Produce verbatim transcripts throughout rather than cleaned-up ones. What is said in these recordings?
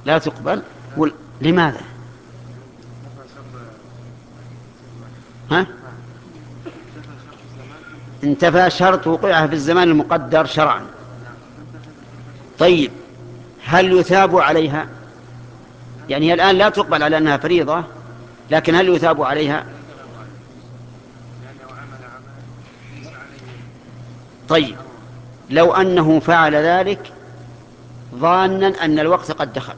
لا تقبل. وال... لماذا؟ ها؟ انتفى شرط وقوعها في الزمان المقدر شرعا. طيب هل يثاب عليها؟ يعني هي الآن لا تقبل على أنها فريضة، لكن هل يثاب عليها؟ طيب لو أنه فعل ذلك ظانا أن الوقت قد دخل،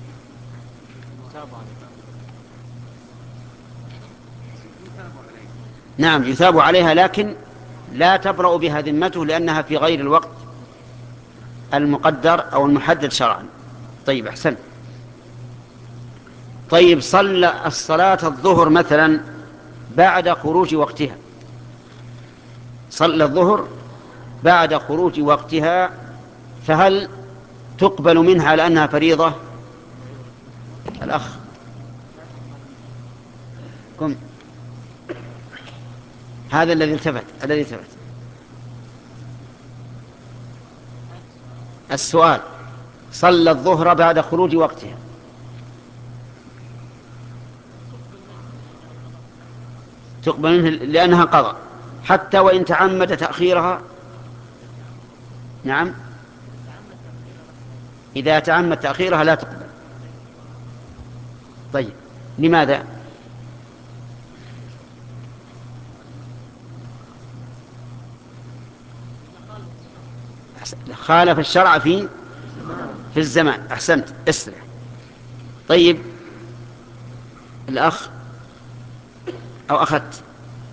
نعم يثاب عليها، لكن لا تبرأ بها ذمته لأنها في غير الوقت المقدر أو المحدد شرعا. طيب أحسن. طيب صلى الصلاة الظهر مثلا بعد خروج وقتها، صلى الظهر بعد خروج وقتها، فهل تقبل منها على أنها فريضة؟ الأخ قم، هذا الذي التفت الذي التفت السؤال. صلى الظهر بعد خروج وقتها، تقبل منه لأنها قضى حتى وإن تعمد تأخيرها؟ نعم، إذا تعمد تأخيرها لا تقبل. طيب لماذا؟ خالف الشرع في في الزمان. أحسنت، اسرع. طيب الأخ أو أخذت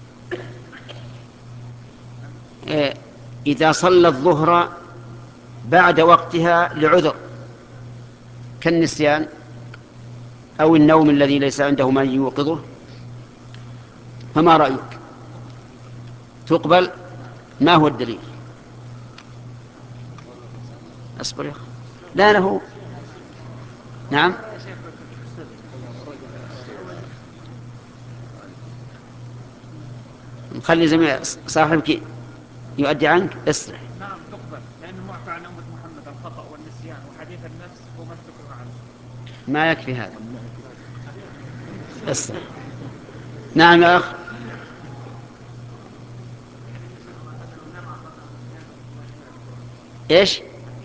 إيه، إذا صلى الظهر بعد وقتها لعذر كالنسيان أو النوم الذي ليس عنده ما يوقظه، فما رأيك؟ تقبل؟ ما هو الدليل؟ أصبر يا أخي، لا له. نعم، خلي زميل صاحبك يؤدي عنك. اسرع. نعم تقبل، لأنه معفى عن أمة محمد الخطأ والنسيان وحديث النفس وما استكره عنه. ما يكفي هذا. اسرع. نعم يا أخ. إيش؟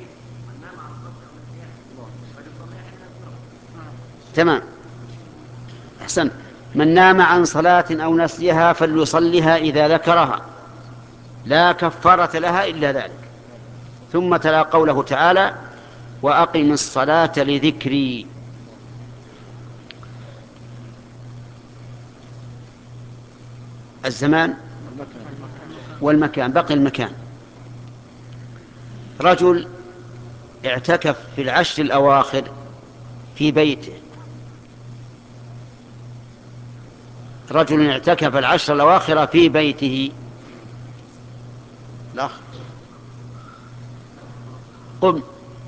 تمام، أحسن. من نام عن صلاة أو نسيها فليصلها إذا ذكرها، لا كفارة لها إلا ذلك. ثم تلا قوله تعالى: وأقم الصلاة لذكري. الزمان والمكان، بقي المكان. رجل اعتكف في العشر الأواخر في بيته، رجل اعتكف العشر الأواخر في بيته. لا قم.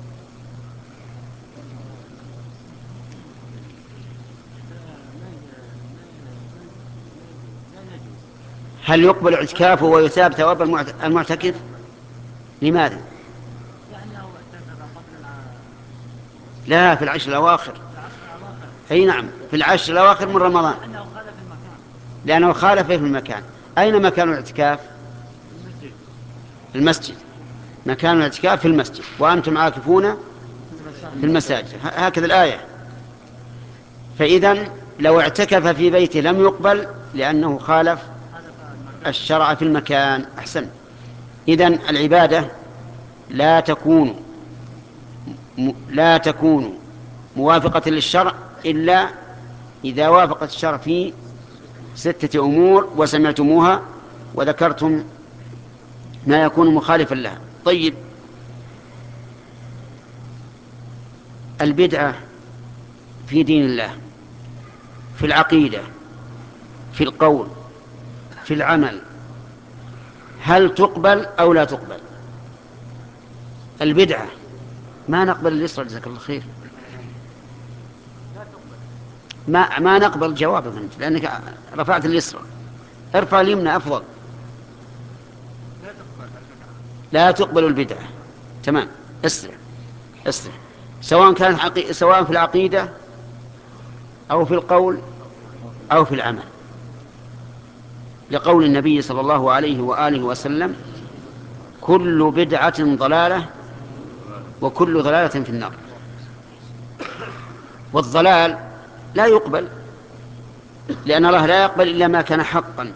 هل يقبل اعتكافه ويثاب ثواب المعتكف؟ لماذا؟ لا، في العشر الأواخر. أي نعم، في العشر الأواخر من رمضان، لأنه خالف في المكان. أين مكان الاعتكاف؟ في المسجد. مكان الاعتكاف في المسجد، وأنتم عاكفون في المساجد، هكذا الآية. فإذن لو اعتكف في بيته لم يقبل لأنه خالف الشرع في المكان. أحسن. إذن العبادة لا تكون لا تكون موافقة للشرع إلا إذا وافقت الشرع في ستة أمور وسمعتموها وذكرتم ما يكون مخالفا لها. طيب البدعة في دين الله، في العقيدة، في القول، في العمل، هل تقبل أو لا تقبل؟ البدعة ما نقبل اليسرى، جزاك الله خير. ما ما نقبل جوابك أنت لأنك رفعت اليسرى. ارفع اليمنى أفضل. لا تقبل البدعة. تمام، اسرع اسرع. سواء كانت عقي... سواء في العقيدة أو في القول أو في العمل، لقول النبي صلى الله عليه وآله وسلم: كل بدعة ضلالة وكل ضلالة في النار. والضلال لا يقبل، لأن الله لا يقبل إلا ما كان حقا،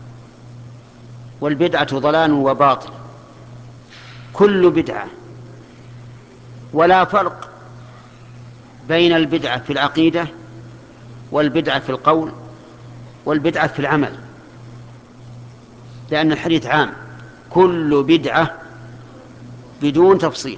والبدعة ضلال وباطل كل بدعة. ولا فرق بين البدعة في العقيدة والبدعة في القول والبدعة في العمل، لأن الحديث عام: كل بدعة بدون تفصيل.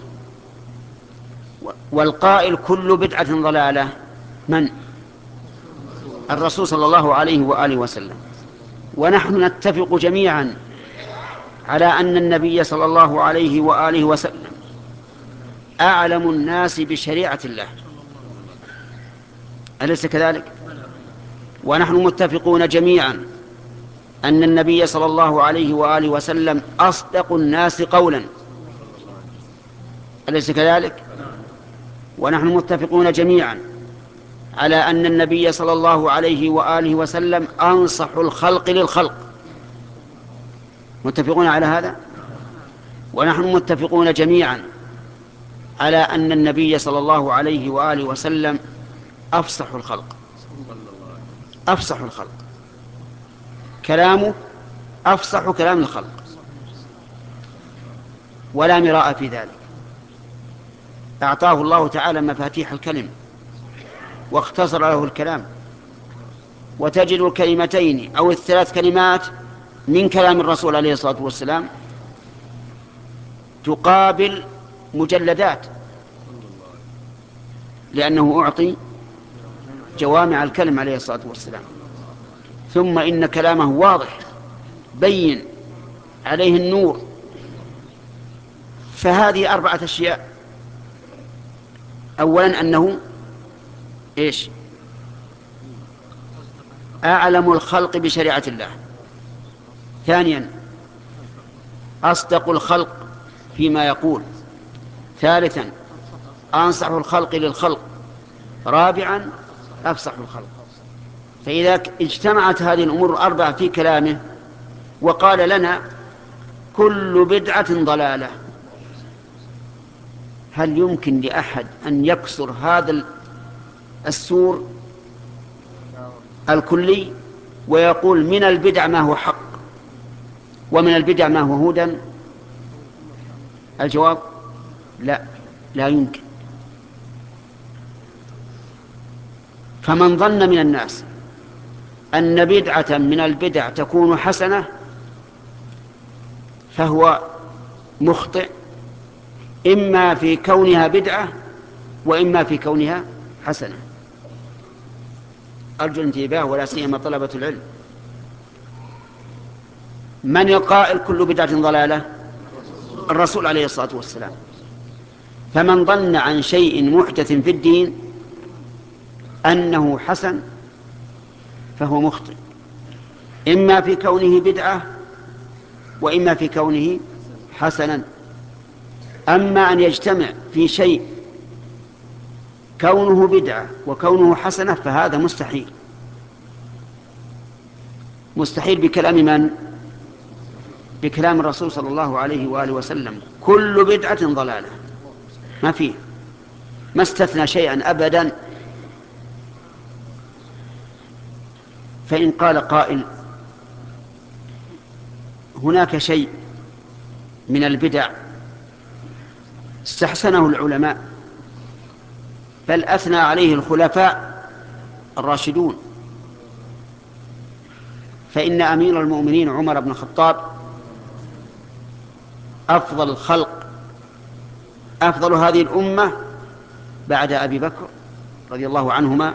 والقائل كل بدعة ضلالة من؟ الرسول صلى الله عليه وآله وسلم. ونحن نتفق جميعا على أن النبي صلى الله عليه وآله وسلم أعلم الناس بشريعة الله، أليس كذلك؟ ونحن متفقون جميعا أن النبي صلى الله عليه وآله وسلم أصدق الناس قولا، أليس كذلك؟ ونحن متفقون جميعا على أن النبي صلى الله عليه وآله وسلم أنصح الخلق للخلق، متفقون على هذا. ونحن متفقون جميعا على أن النبي صلى الله عليه وآله وسلم أفصح الخلق، أفصح الخلق، كلامه أفصح كلام الخلق، ولا مراء في ذلك. أعطاه الله تعالى مفاتيح الكلم واختصر له الكلام، وتجد الكلمتين أو الثلاث كلمات من كلام الرسول عليه الصلاة والسلام تقابل مجلدات، لأنه أعطي جوامع الكلم عليه الصلاة والسلام. ثم إن كلامه واضح بين عليه النور. فهذه أربعة أشياء: أولا أنه إيش؟ أعلم الخلق بشريعة الله. ثانيا أصدق الخلق فيما يقول. ثالثا أنصح الخلق للخلق. رابعا أفصح الخلق. فإذا اجتمعت هذه الأمور الأربعة في كلامه وقال لنا كل بدعة ضلالة، هل يمكن لأحد أن يكسر هذا السور الكلي ويقول من البدع ما هو حق ومن البدع ما هو هدى؟ الجواب لا، لا يمكن. فمن ظن من الناس أن بدعة من البدع تكون حسنة فهو مخطئ، إما في كونها بدعة وإما في كونها حسنة. أرجو الانتباه ولا سيما طلبة العلم. من القائل كل بدعة ضلالة؟ الرسول عليه الصلاة والسلام. فمن ظن عن شيء محدث في الدين أنه حسن فهو مخطئ، إما في كونه بدعة وإما في كونه حسنا. أما أن يجتمع في شيء كونه بدعة وكونه حسنة فهذا مستحيل. مستحيل بكلام من؟ بكلام الرسول صلى الله عليه وآله وسلم: كل بدعة ضلالة. ما فيه، ما استثنى شيئا أبدا. فإن قال قائل هناك شيء من البدع استحسنه العلماء بل أثنى عليه الخلفاء الراشدون، فإن أمير المؤمنين عمر بن الخطاب أفضل الخلق، أفضل هذه الأمة بعد أبي بكر رضي الله عنهما،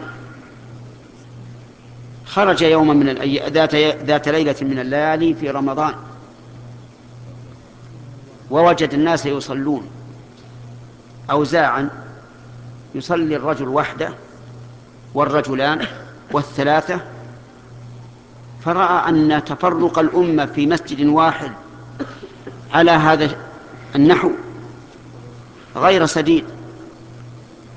خرج يوما من الأي... ذات... ذات ليلة من الليالي في رمضان ووجد الناس يصلون أوزاعا، يصلي الرجل وحده والرجلان والثلاثة، فرأى أن تفرق الأمة في مسجد واحد على هذا النحو غير سديد،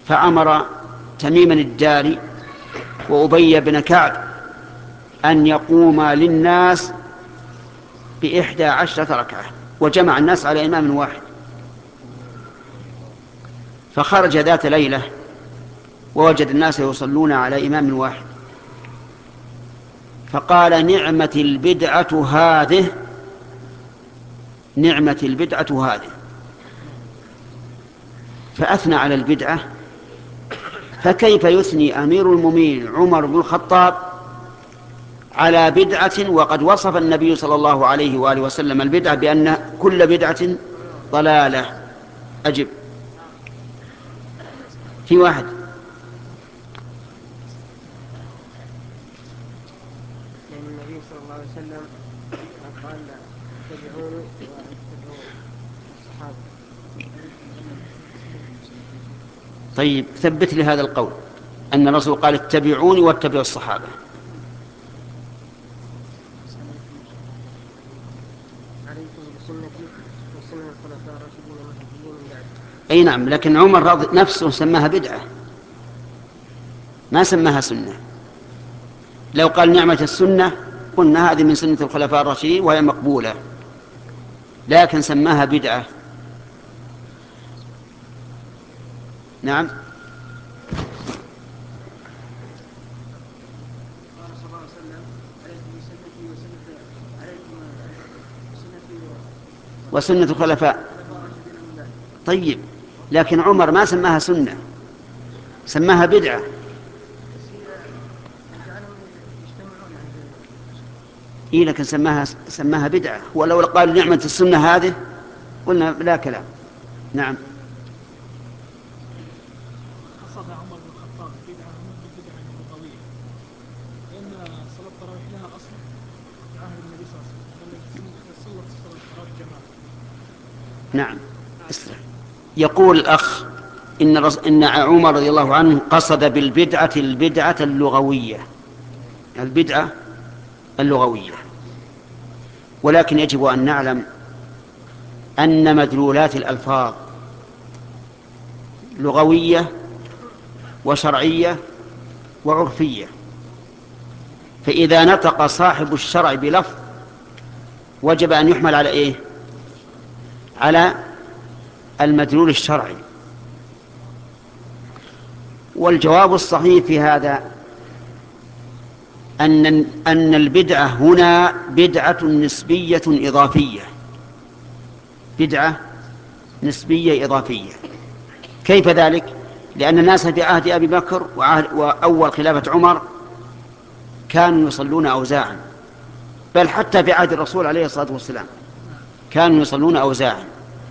فأمر تميما الداري وأبي بن كعب أن يقوما للناس بإحدى عشرة ركعة، وجمع الناس على إمام واحد. فخرج ذات ليلة ووجد الناس يصلون على إمام واحد، فقال: نعمة البدعة هذه، نعمة البدعة هذه، فأثنى على البدعة. فكيف يثني أمير المؤمنين عمر بن الخطاب على بدعة وقد وصف النبي صلى الله عليه وآله وسلم البدعة بأن كل بدعة ضلالة؟ أجب. في واحد. لأن النبي صلى الله عليه وسلم قال: اتبعوني واتبعوا الصحابة. طيب ثبت لي هذا القول، أن الرسول قال: اتبعوني واتبعوا الصحابة. عليكم بسنتي وسنة الخلفاء الراشدين المهديين من بعد. أي نعم، لكن عمر رضي نفسه سماها بدعة، ما سماها سنة. لو قال نعمة السنة قلنا هذه من سنة الخلفاء الراشدين وهي مقبولة، لكن سماها بدعة. نعم. قال صلى الله عليه وسلم: عليكم بسنتي وسنة عليكم بسنتي وسنة الخلفاء. طيب، لكن عمر ما سماها سنة، سماها بدعة. إيه، لكن سماها سماها بدعة. ولو قال نعمة السنة هذه قلنا لا كلام. نعم. قصد عمر بن الخطاب بدعة من بدعة اللغوية، لأن صلاة التراويح لها أصل في عهد النبي صلى الله عليه وسلم، صلت صلاة التراويح جماعة. نعم. يقول الأخ إن, رس... إن عمر رضي الله عنه قصد بالبدعة البدعة اللغوية، البدعة اللغوية، ولكن يجب أن نعلم أن مدلولات الألفاظ لغوية وشرعية وعرفية. فإذا نطق صاحب الشرع بلفظ وجب أن يحمل على إيه؟ على المدلول الشرعي. والجواب الصحيح في هذا أن أن البدعة هنا بدعة نسبية إضافية، بدعة نسبية إضافية. كيف ذلك؟ لأن الناس في عهد أبي بكر وعهد وأول خلافة عمر كانوا يصلون أوزاعا، بل حتى في عهد الرسول عليه الصلاة والسلام كانوا يصلون أوزاعا،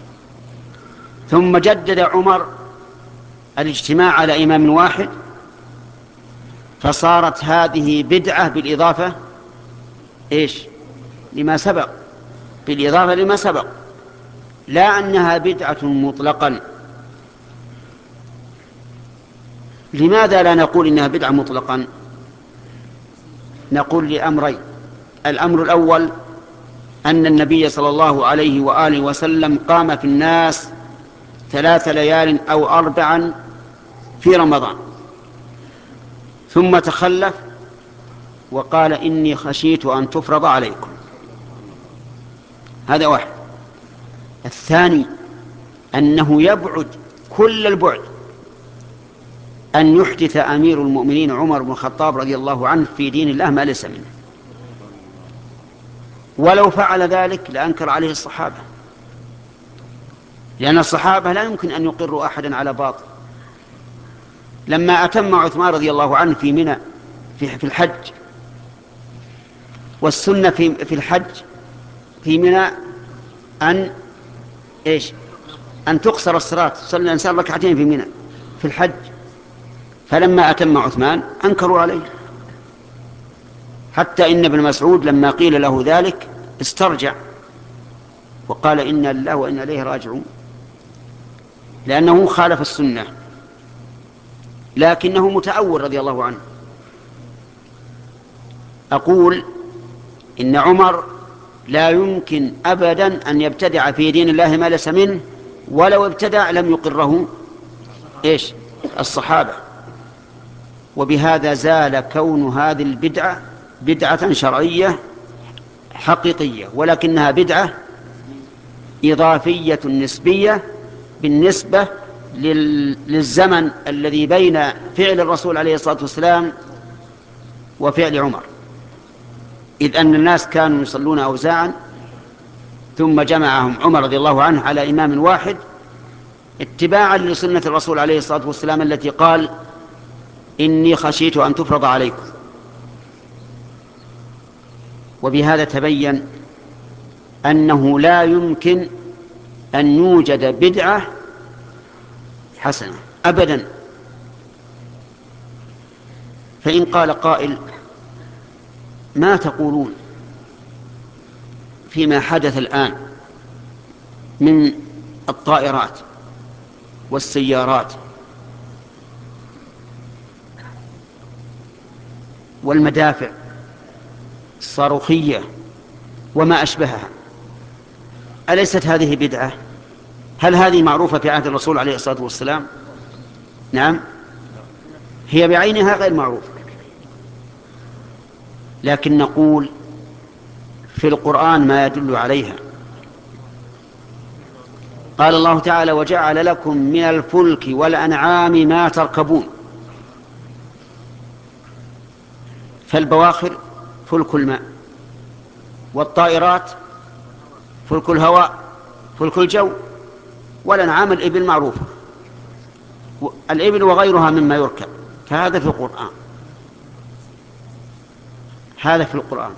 ثم جدد عمر الاجتماع على إمام واحد، فصارت هذه بدعة بالإضافة إيش؟ لما سبق، بالإضافة لما سبق، لا أنها بدعة مطلقا. لماذا لا نقول إنها بدعة مطلقا؟ نقول لأمرين: الأمر الأول أن النبي صلى الله عليه وآله وسلم قام في الناس ثلاث ليال أو أربعا في رمضان ثم تخلف وقال: إني خشيت أن تفرض عليكم. هذا واحد. الثاني أنه يبعد كل البعد أن يحدث أمير المؤمنين عمر بن الخطاب رضي الله عنه في دين الله ما ليس منه، ولو فعل ذلك لأنكر عليه الصحابة، لأن الصحابة لا يمكن أن يقروا أحدا على باطل. لما أتم عثمان رضي الله عنه في منى في الحج، والسنة في في الحج في منى أن إيش؟ أن تقصر الصلاة، صلى الإنسان ركعتين في منى في الحج، فلما أتم عثمان أنكروا عليه، حتى إن ابن مسعود لما قيل له ذلك استرجع وقال: إنا لله وإنا إليه راجعون، لأنه خالف السنة، لكنه متأول رضي الله عنه. أقول إن عمر لا يمكن أبدا أن يبتدع في دين الله ما ليس منه، ولو ابتدع لم يقره إيش؟ الصحابة، وبهذا زال كون هذه البدعة بدعة شرعية حقيقية، ولكنها بدعة إضافية نسبية بالنسبة للزمن الذي بين فعل الرسول عليه الصلاة والسلام وفعل عمر، إذ أن الناس كانوا يصلون أوزاعا ثم جمعهم عمر رضي الله عنه على إمام واحد اتباعا لسنة الرسول عليه الصلاة والسلام التي قال إني خشيت أن تفرض عليكم. وبهذا تبين أنه لا يمكن أن يوجد بدعة حسنة أبدا. فإن قال قائل ما تقولون فيما حدث الآن من الطائرات والسيارات والمدافع الصاروخية وما أشبهها، أليست هذه بدعة؟ هل هذه معروفة في عهد الرسول عليه الصلاة والسلام؟ نعم، هي بعينها غير معروفة، لكن نقول في القرآن ما يدل عليها. قال الله تعالى وجعل لكم من الفلك والأنعام ما تركبون، فالبواخر فلك الماء، والطائرات فلك الهواء فلك الجو، والأنعام الإبل معروفة، الإبل وغيرها مما يركب، فهذا في القرآن، هذا في القرآن.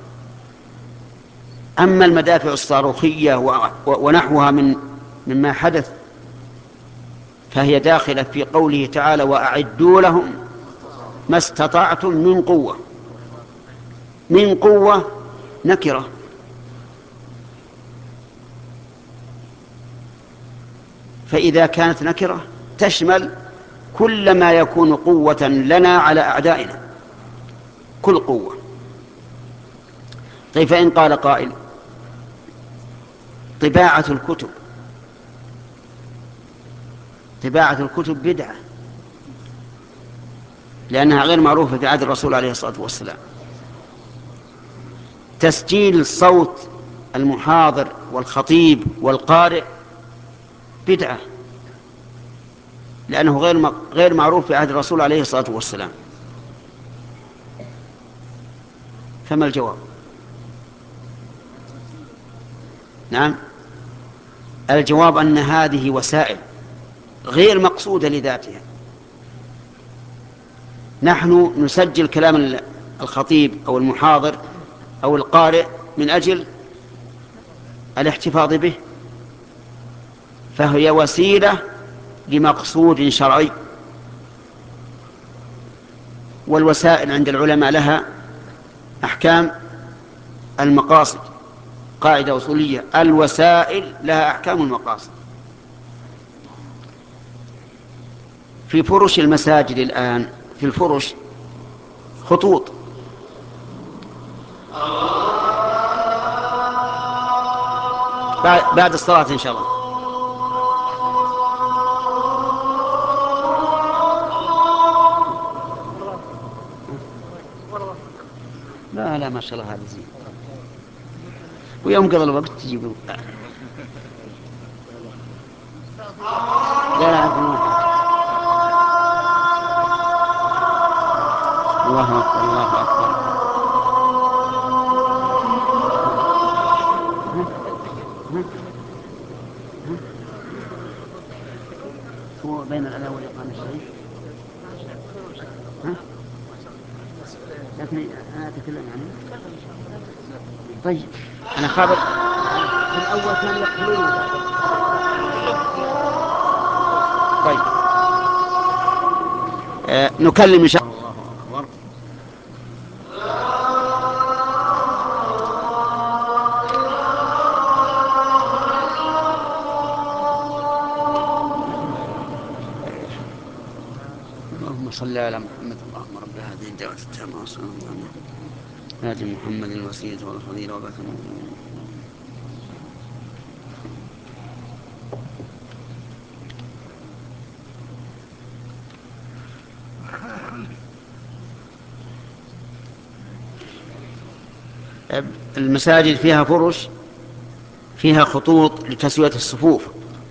أما المدافع الصاروخية ونحوها من مما حدث فهي داخلة في قوله تعالى وأعدوا لهم ما استطعتم من قوة. من قوة نكرة، فإذا كانت نكرة تشمل كل ما يكون قوة لنا على أعدائنا، كل قوة. طيب فإن قال قائل طباعة الكتب طباعة الكتب بدعة لأنها غير معروفة في عهد الرسول عليه الصلاة والسلام. تسجيل صوت المحاضر والخطيب والقارئ بدعة لأنه غير غير معروف في عهد الرسول عليه الصلاة والسلام. فما الجواب؟ نعم، الجواب أن هذه وسائل غير مقصودة لذاتها. نحن نسجل كلام الخطيب أو المحاضر أو القارئ من أجل الاحتفاظ به، فهي وسيلة لمقصود شرعي. والوسائل عند العلماء لها أحكام المقاصد، قاعدة أصولية الوسائل لها أحكام المقاصد. في فرش المساجد الآن في الفرش خطوط بعد الصلاة إن شاء الله. لا لا ما شاء الله هذا زين، ويوم قضى الوقت تجيبوا. لا لا الله أكبر الله أكبر. هو بين الأذان والإقامة الشيء، لكن أنا أتكلم يعني. طيب أنا خابر الأول كان يقبلون. طيب آه نكلم إن شاء الله. الله أكبر. اللهم صل على محمد. اللهم رب هذه الدعوة التامة والصلاة والسلام آت محمد الوسيلة والفضيلة وبعث المساجد فيها فرش فيها خطوط لتسوية الصفوف،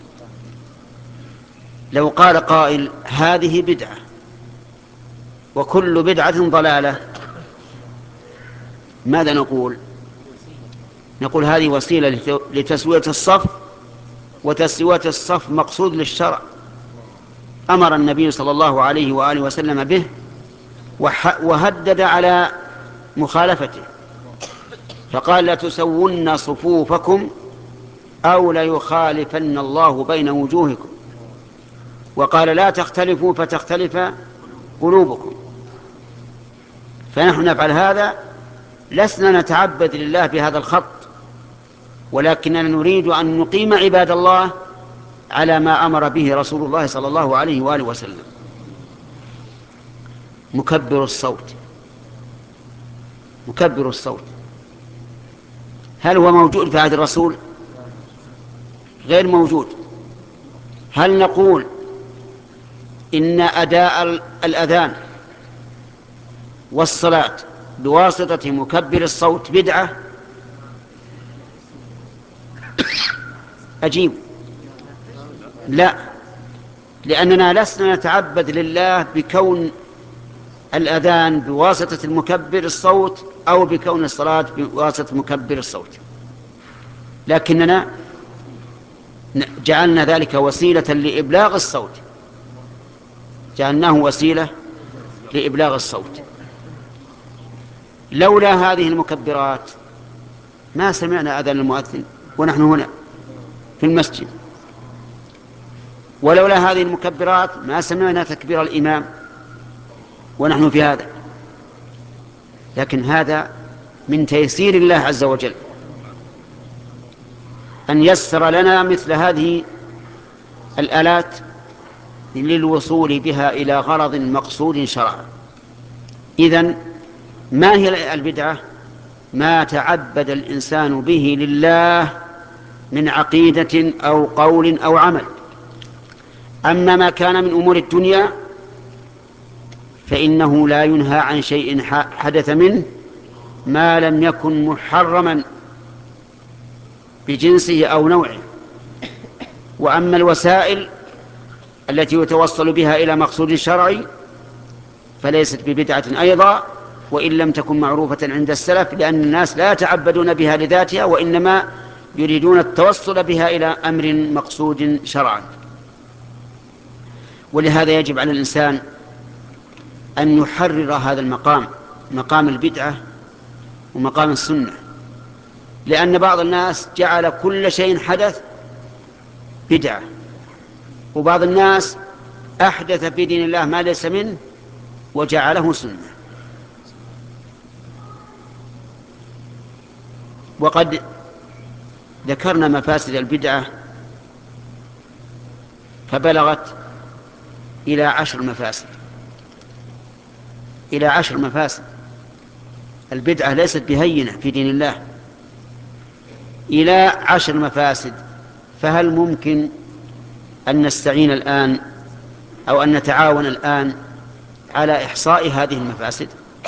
لو قال قائل هذه بدعة وكل بدعة ضلالة، ماذا نقول؟ نقول هذه وسيلة لتسوية الصف، وتسوية الصف مقصود للشرع، أمر النبي صلى الله عليه وآله وسلم به وهدد على مخالفته، فقال لا تسون صفوفكم أو ليخالفن الله بين وجوهكم، وقال لا تختلفوا فتختلف قلوبكم. فنحن نفعل هذا، لسنا نتعبد لله بهذا الخط، ولكننا نريد أن نقيم عباد الله على ما أمر به رسول الله صلى الله عليه وآله وسلم. مكبر الصوت، مكبر الصوت هل هو موجود في عهد الرسول؟ غير موجود. هل نقول إن أداء الأذان والصلاة بواسطة مكبر الصوت بدعة؟ أجيب لا، لأننا لسنا نتعبد لله بكون الأذان بواسطة المكبر الصوت أو بكون الصلاة بواسطة مكبر الصوت، لكننا جعلنا ذلك وسيلة لإبلاغ الصوت، جعلناه وسيلة لإبلاغ الصوت. لولا هذه المكبرات ما سمعنا أذان المؤذن ونحن هنا في المسجد، ولولا هذه المكبرات ما سمعنا تكبير الإمام ونحن في هذا. لكن هذا من تيسير الله عز وجل أن يسر لنا مثل هذه الآلات للوصول بها إلى غرض مقصود شرعا. إذن ما هي البدعة؟ ما تعبد الإنسان به لله من عقيدة أو قول أو عمل. أما ما كان من أمور الدنيا فإنه لا ينهى عن شيء حدث منه ما لم يكن محرما بجنسه أو نوعه. وأما الوسائل التي يتوصل بها إلى مقصود شرعي فليست ببدعة أيضا، وإن لم تكن معروفة عند السلف، لأن الناس لا يتعبدون بها لذاتها، وإنما يريدون التوصل بها إلى أمر مقصود شرعا. ولهذا يجب على الإنسان أن يحرر هذا المقام، مقام البدعة ومقام السنة، لأن بعض الناس جعل كل شيء حدث بدعة، وبعض الناس أحدث في دين الله ما ليس منه وجعله سنة. وقد ذكرنا مفاسد البدعة فبلغت إلى عشر مفاسد، إلى عشر مفاسد. البدعة ليست بهينة في دين الله، إلى عشر مفاسد. فهل ممكن أن نستعين الآن أو أن نتعاون الآن على إحصاء هذه المفاسد؟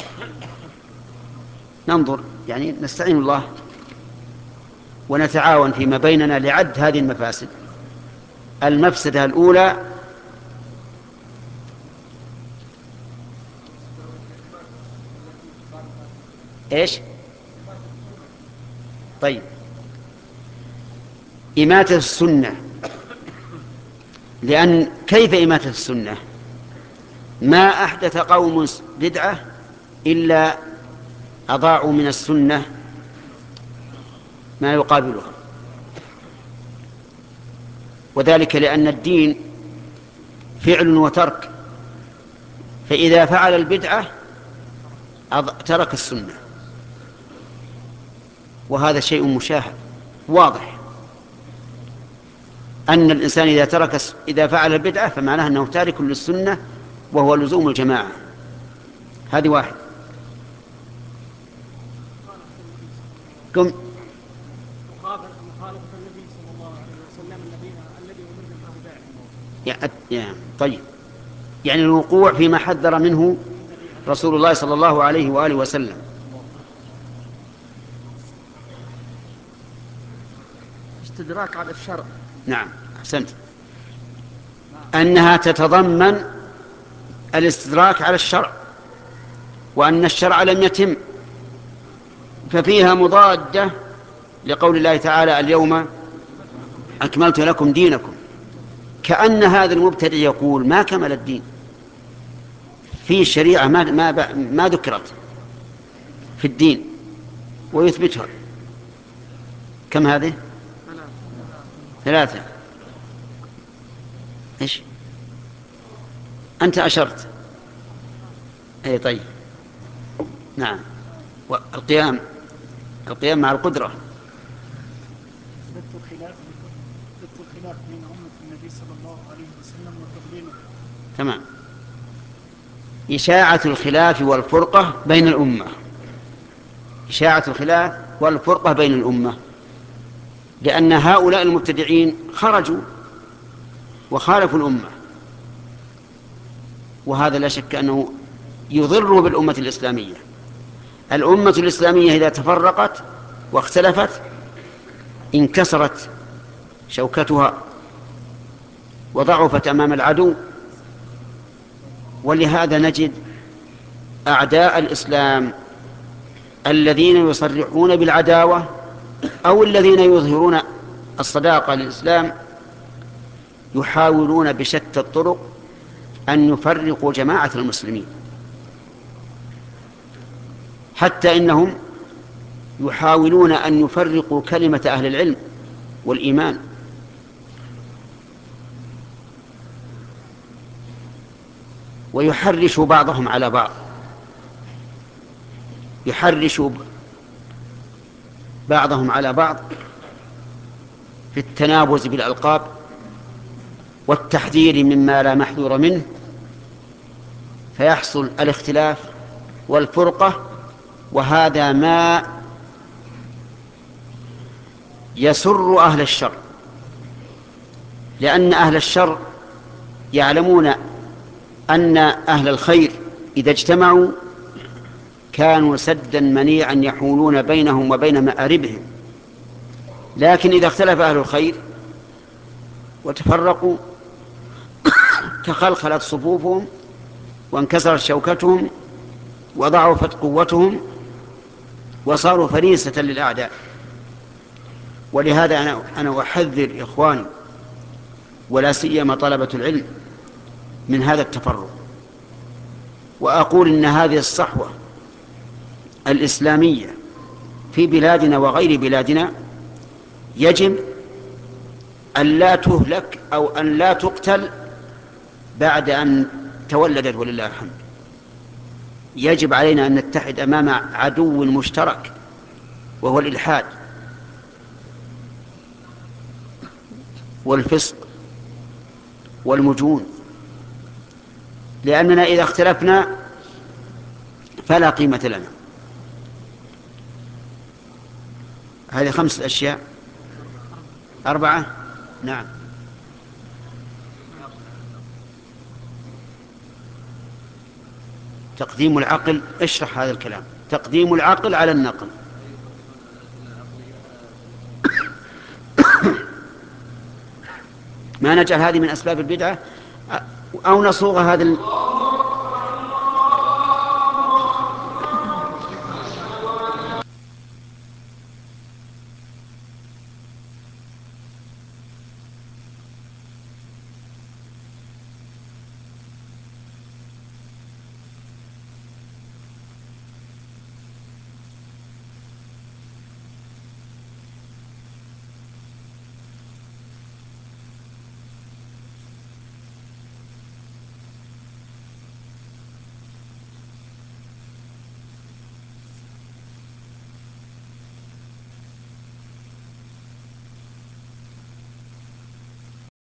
ننظر، يعني نستعين الله ونتعاون فيما بيننا لعد هذه المفاسد. المفسدة الأولى إيش؟ طيب، إماتة السنة. لأن كيف إماتة السنة؟ ما أحدث قوم بدعة إلا أضاعوا من السنة ما يقابلها، وذلك لأن الدين فعل وترك، فإذا فعل البدعة ترك السنة، وهذا شيء مشاهد واضح أن الإنسان إذا ترك إذا فعل البدعة فمعناه أنه تارك للسنة وهو لزوم الجماعة. هذه واحد. كم مخالفة النبي صلى الله عليه وسلم الذين الذي أمرنا به يعني طيب، يعني الوقوع فيما حذر منه رسول الله صلى الله عليه وآله وسلم. استدراك على الشرع. نعم أحسنت، أنها تتضمن الاستدراك على الشرع، وأن الشرع لم يتم، ففيها مضادة لقول الله تعالى اليوم أكملت لكم دينكم، كأن هذا المبتدع يقول ما كمل الدين في الشريعة، ما, ما, ما ذكرت في الدين ويثبتها. كم هذه؟ ثلاثة. إيش أنت أشرت؟ أي طيب نعم. والقيام، القيام مع القدرة. ضد الخلاف ضد الخلاف بين أمة النبي صلى الله عليه وسلم وتضليله. تمام. إشاعة الخلاف والفرقة بين الأمة، إشاعة الخلاف والفرقة بين الأمة، لأن هؤلاء المبتدعين خرجوا وخالفوا الأمة، وهذا لا شك أنه يضر بالأمة الإسلامية. الأمة الإسلامية إذا تفرقت واختلفت انكسرت شوكتها وضعفت أمام العدو. ولهذا نجد أعداء الإسلام الذين يصرحون بالعداوة أو الذين يظهرون الصداقة للإسلام يحاولون بشتى الطرق أن يفرقوا جماعة المسلمين، حتى إنهم يحاولون أن يفرقوا كلمة أهل العلم والإيمان. ويحرشوا بعضهم على بعض، يحرشوا بعضهم على بعض في التنابز بالألقاب والتحذير مما لا محذور منه، فيحصل الاختلاف والفرقة، وهذا ما يسر أهل الشر، لأن أهل الشر يعلمون أن أهل الخير إذا اجتمعوا كانوا سدا منيعا يحولون بينهم وبين مآربهم، لكن إذا اختلف أهل الخير وتفرقوا تخلخلت صفوفهم وانكسرت شوكتهم وضعفت قوتهم وصاروا فريسة للأعداء. ولهذا أنا, أنا أحذر إخواني ولا سيما طلبة العلم من هذا التفرق، وأقول إن هذه الصحوة الإسلامية في بلادنا وغير بلادنا يجب أن لا تهلك أو أن لا تقتل بعد أن تولدت ولله الحمد. يجب علينا أن نتحد أمام عدو مشترك وهو الإلحاد والفسق والمجون، لأننا إذا اختلفنا فلا قيمة لنا. هذه خمسة أشياء. أربعة. نعم. تقديم العقل، اشرح هذا الكلام. تقديم العقل على النقل. ما نجعل هذه من أسباب البدعة أو نصوغ هذا